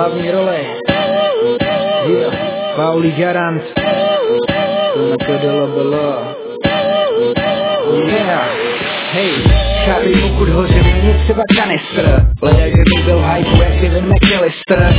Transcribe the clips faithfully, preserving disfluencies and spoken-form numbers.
hlavní roli. Yeah. Pauli Garant. To nakladala byla. Yeah. Hej, chápej, pokud hoře není třeba kanistr. Hledaj, že by byl hype, jak Kevin McAllister.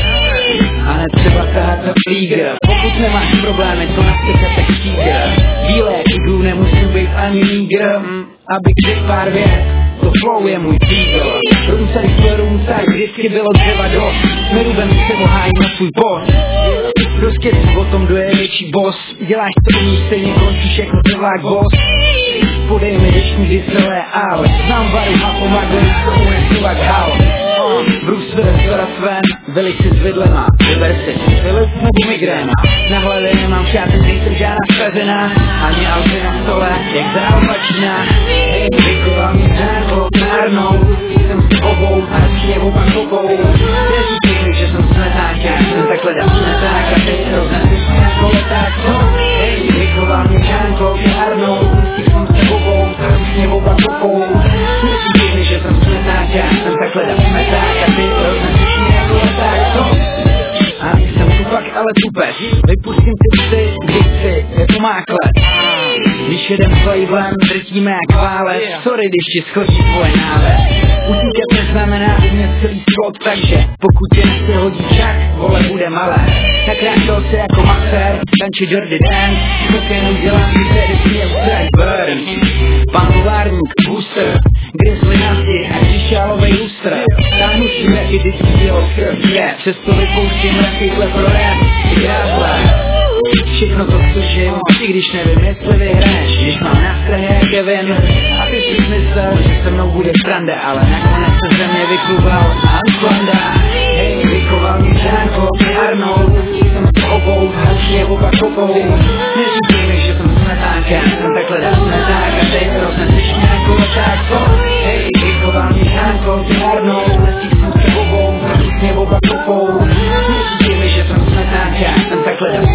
A ne třeba tahat za flíger. Pokud nemáš problémy, to nasteka tak tíger. Bílé iglu nemusím být ani níger. Aby kdy pár věc, to flow je můj týgl. Rumcaj, rumcaj, vždycky bylo dřeva dost. Nerubem se ohájí na svůj boss. Prostě o tom, kdo je větší boss. Děláš to umí, stejně končí všechno trvák boss. Podej mi deštní dyselé ale znám varu a pomaguji s tomu nesuvak hal. Bruce Willis, Zora Sven, velice s vidlema. Vyber si Philips nebo migréna. Na hlavě nemám šáty, nejsem žádná zkažená. Ani auty na stole, jak zrál začíná. Hej, vykoval mi zránko, nárnou. Jsem si obou a rozkněvu pak obou. Neříkej mi, že jsem smetáka. Jsem takhle dal smetáka, teď se roznesli jako leták. Hej, vykoval mi zránko, nárnou. Jsem si obou a rozkněvu pak obou. Neříkej mi, že jsem smetáka. Jsem takhle dal smetáka, teď se roznesli jako leták. A jsem tupak, ale tupec. Vypustím ty psy, kdy chci, jako mákle. Když jedem s labelem, drtíme jak válec. Sorry, když ti schodí tvoje náves. Utíkat neznamená umět celý slot, takže pokud tě nechce hodí čak, vole bude malé. Tak ráčil se jako masér, tanči Dirty Dance. Kokénu dělám, když se vždycky track burn. Pan továrník, booster, grizzly nasti a křišťálovej lustr. Táhnu si mraky, vždycky dělo skrb, je. Přesto vypouštím mrakyhle pro rap, grázle. Všechno to stržím, i když nevím, jestli vyhraješ. Když mám nástrahy jak Kevin a ty jsi myslel, že se mnou bude sranda, ale nakonec se ze mě vykluval Anslanda. Hej, vykoval mi zránko, Arnold. Jsem s obou, hlučně oba kopou. Neříkej mi, že jsem smetáka. Jsem takhle dal smetáka, teď rozneseš mě jako letáko. Hej, vykoval mi zránko, Arnold. Jsem s obou, hlučně oba kopou. Neříkej mi, že jsem smetáka. Jsem takhle dal